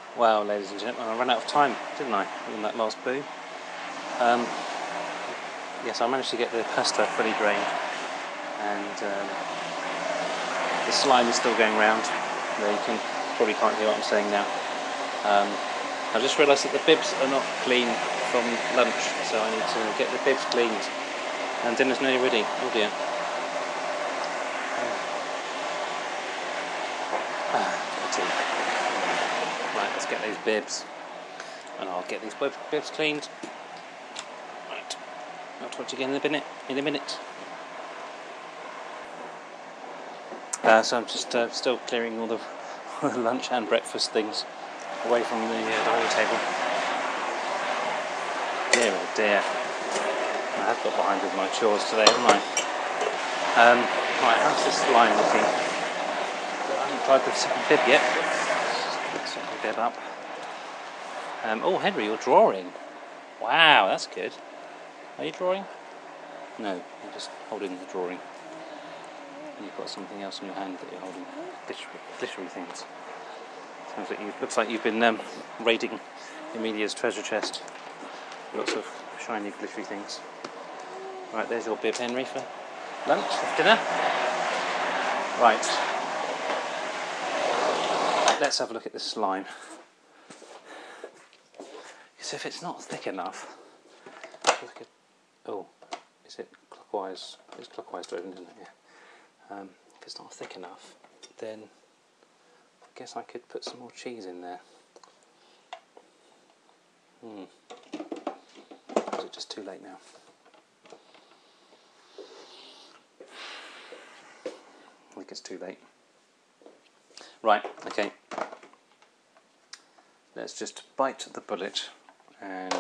Wow, ladies and gentlemen, I ran out of time, didn't I, in that last boo? Yes, I managed to get the pasta fully drained, and the slime is still going round. There, you probably can't hear what I'm saying now. I just realised that the bibs are not clean from lunch, so I need to get the bibs cleaned, and dinner's nearly ready. Oh dear. Right, let's get those bibs, and I'll get these bibs cleaned. Right, I'll talk to you again in a minute. So I'm just still clearing all the lunch and breakfast things away from the hall table. Dear oh dear, I have got behind with my chores today, haven't I? Right, how's this slime looking? I haven't tried the second bib yet. Second bib up. Oh, Henry, you're drawing. Wow, that's good. Are you drawing? No, you're just holding the drawing. And you've got something else in your hand that you're holding. Glittery things. Looks like you've been raiding Emilia's treasure chest. Lots of shiny, glittery things. Right, there's your bib, Henry, for lunch, for dinner. Right. Let's have a look at this slime. Because if it's not thick enough... Oh, is it clockwise? It's clockwise driven, isn't it? Yeah. If it's not thick enough, then I guess I could put some more cheese in there. Is it just too late now? I think it's too late. Right, okay. Let's just bite the bullet and...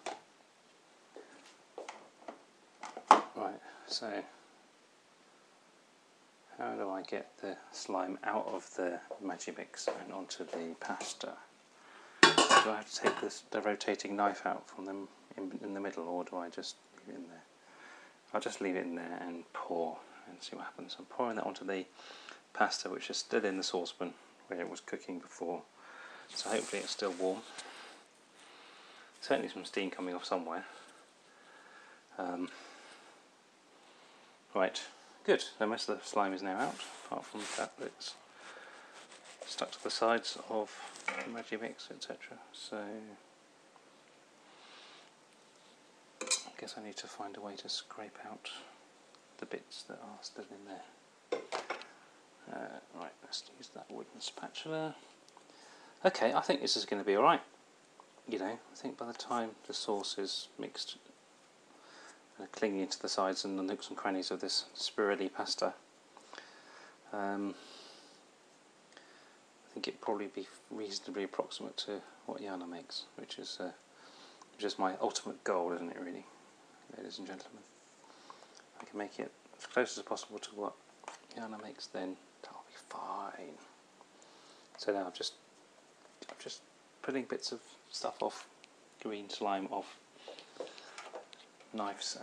Right, so... How do I get the slime out of the Magimix and onto the pasta? Do I have to take the rotating knife out from them in the middle, or do I just leave it in there? I'll just leave it in there and pour and see what happens. I'm pouring that onto the pasta, which is still in the saucepan where it was cooking before, so hopefully it's still warm. Certainly some steam coming off somewhere. Right, good. So most of the slime is now out, apart from that that's stuck to the sides of the Magimix, etc. So I guess I need to find a way to scrape out the bits that are still in there. Right, let's use that wooden spatula. Okay, I think this is going to be alright. You know, I think by the time the sauce is mixed and clinging into the sides and the nooks and crannies of this spirelli pasta, I think it'd probably be reasonably approximate to what Jana makes, which is my ultimate goal, isn't it, really, ladies and gentlemen? If I can make it as close as possible to what Jana makes, then that'll be fine. So now I'm just putting bits of stuff off, green slime off knives,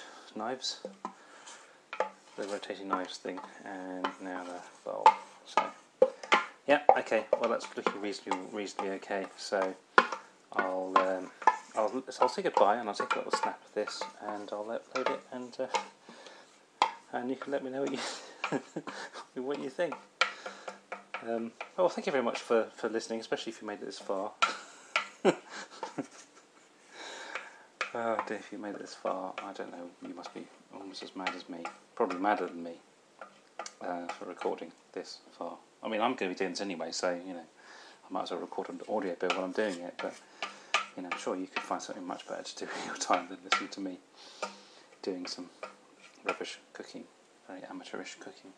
the rotating knives thing, and now the bowl. So yeah, okay. Well, that's looking reasonably okay. So I'll say goodbye, and I'll take a little snap of this, and I'll upload it, and you can let me know what you think. Well, thank you very much for listening, especially if you made it this far. Oh dear, if you made it this far, I don't know, you must be almost as mad as me, probably madder than me, for recording this far. I mean, I'm going to be doing this anyway, so, you know, I might as well record an audio bit while I'm doing it, but, you know, I'm sure you could find something much better to do in your time than listening to me doing some rubbish cooking, very amateurish cooking.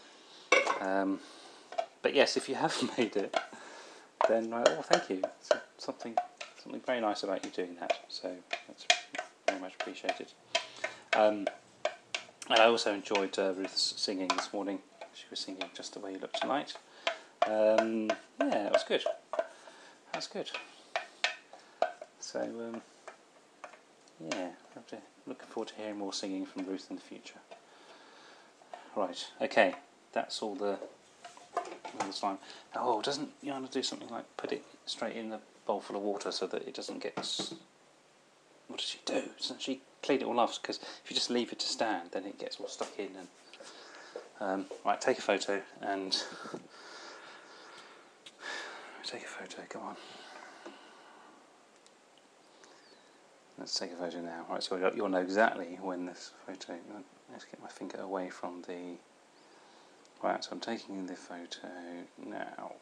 But yes, if you have made it, then, well, thank you. It's something very nice about you doing that, so that's very much appreciated. And I also enjoyed Ruth's singing this morning. She was singing Just the Way You Look Tonight. Yeah, it was good. That's good. So, yeah, looking forward to hearing more singing from Ruth in the future. Right, okay, that's all the with the slime. Oh, doesn't Yana do something like put it straight in the bowl full of water so that it doesn't get... What does she do? Doesn't she clean it all off? Because if you just leave it to stand, then it gets all stuck in. And right, take a photo and... Take a photo, come on. Let's take a photo now. Right, so you'll know exactly when this photo... Let's get my finger away from the... Right, so I'm taking the photo now.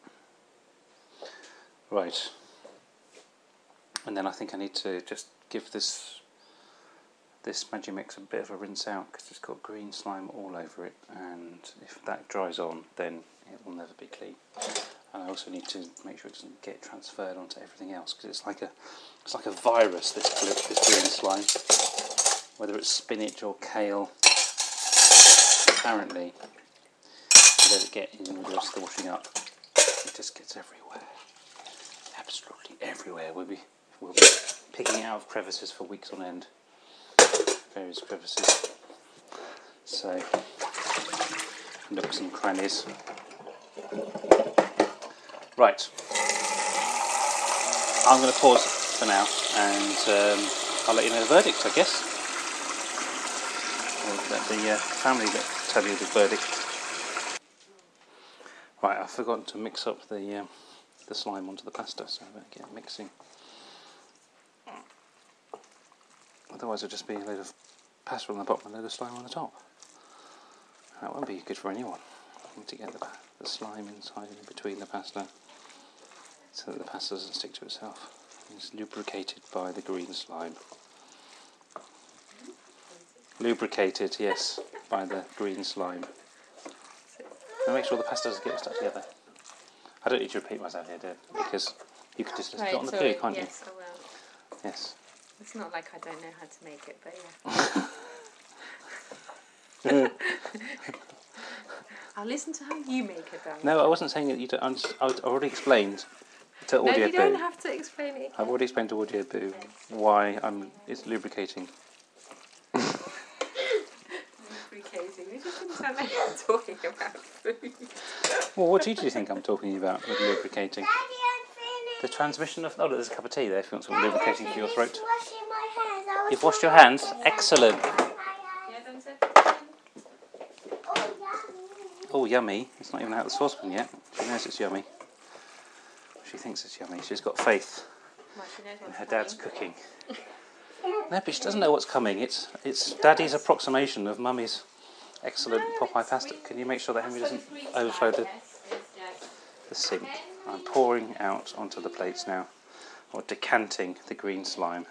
Right. And then I think I need to just give this Magimix a bit of a rinse out because it's got green slime all over it, and if that dries on then it will never be clean. And I also need to make sure it doesn't get transferred onto everything else because it's like a virus, this green slime. Whether it's spinach or kale, apparently if you let it get in with the rest of the washing up, it just gets everywhere. Absolutely everywhere. We'll be picking it out of crevices for weeks on end. Various crevices. So, nooks and crannies. Right. I'm going to pause for now and I'll let you know the verdict, I guess. Or let the family tell you the verdict. Right, I've forgotten to mix up the slime onto the pasta, so I better get mixing. Otherwise it'll just be a load of pasta on the bottom and a load of slime on the top. That won't be good for anyone. I need to get the slime inside and in between the pasta so that the pasta doesn't stick to itself. It's lubricated by the green slime. Lubricated, yes, by the green slime. Now make sure the pasta doesn't get stuck together. I don't need to repeat myself here, dear, because you could just listen to it on the poo, can't you? Yes, I will. Yes. It's not like I don't know how to make it, but yeah. I'll listen to how you make it, darling. No, I wasn't saying that you don't. I've already explained to Audio Boo. No, you don't have to explain it again. I've already explained to Audio Boo why it's lubricating. Lubricating. You just didn't sound like you're talking about food. Well, what do you think I'm talking about with lubricating? The transmission of... Oh, look, there's a cup of tea there if you want some lubricating for your throat. You've washed your hands? Excellent. Oh, yummy. It's not even out of the saucepan yet. She knows it's yummy. She thinks it's yummy. She's got faith in her dad's cooking. No, but she doesn't know what's coming. It's Daddy's approximation of Mummy's excellent Popeye pasta. Can you make sure that Henry doesn't overflow the sink? I'm pouring out onto the plates now, or decanting the green slime.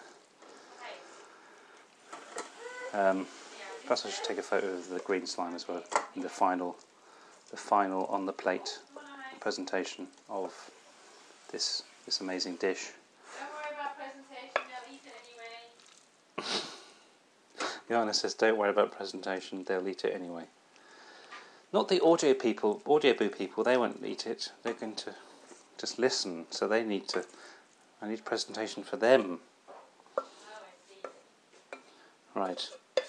Perhaps I should take a photo of the green slime as well, in the final on the plate presentation of this amazing dish. Don't worry about presentation, they'll eat it anyway. Yana says, don't worry about presentation, they'll eat it anyway. Not the Audio Boo people, they won't eat it. They're going to just listen, so I need a presentation for them. Oh, I see. Right.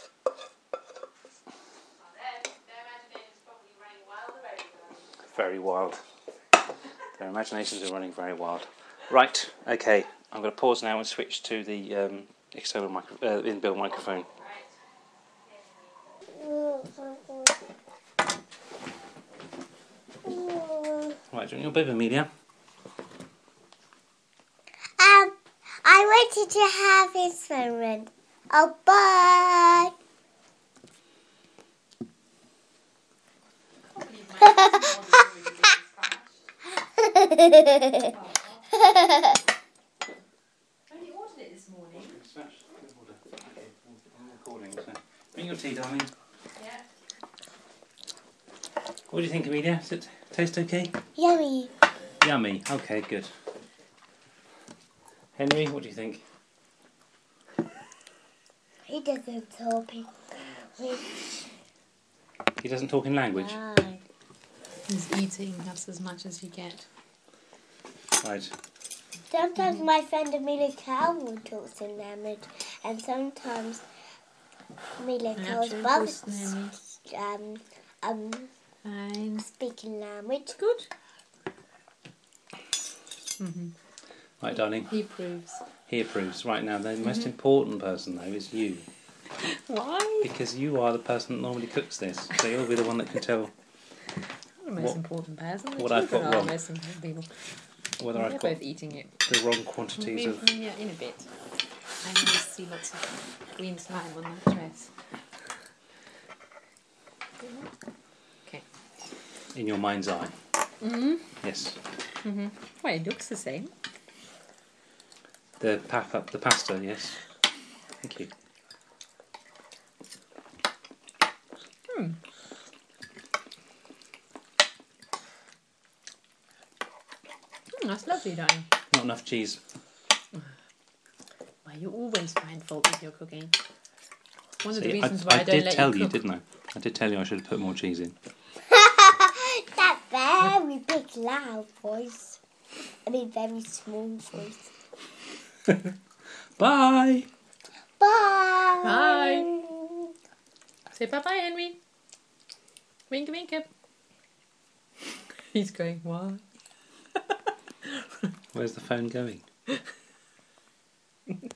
Very wild. Their imaginations are running very wild. Right, okay. I'm going to pause now and switch to the external inbuilt microphone. Right, do you want your bib, Amelia? I wanted to have his phone. Oh, bye. Only ordered it this morning. I'm recording, so bring your tea, darling. Yeah. What do you think, Amelia? Does it taste okay? Yummy. Yummy. Okay, good. Henry, what do you think? He doesn't talk. He doesn't talk in language? No. He's eating, that's as much as you get. Right. Sometimes my friend Amelia Cowell talks in language, and sometimes Amelia Cowell's brother Fine. Speaking language. Good. Right, darling. He approves. He approves. Right now, the most important person though is you, Why? because you are the person that normally cooks this. So you'll be the one that can tell I'm the most important person. The what I've children got are wrong. the most important people. whether They're I've got both eating it. the wrong quantities of. Yeah, in a bit. I need to see lots of green slime on that dress. Okay. In your mind's eye. Mm-hmm. Yes. Mm-hmm. Well, it looks the same. The pasta, yes. Thank you. That's lovely, darling. Not enough cheese. Well, you always find fault with your cooking. One of the See, reasons why I don't did let tell you you, cook. didn't I? I did tell you I should have put more cheese in. That very big loud voice. I mean very small voice. Bye! Bye. Bye. Say bye-bye, Henry. Wink, wink. He's going, what? Where's the phone going?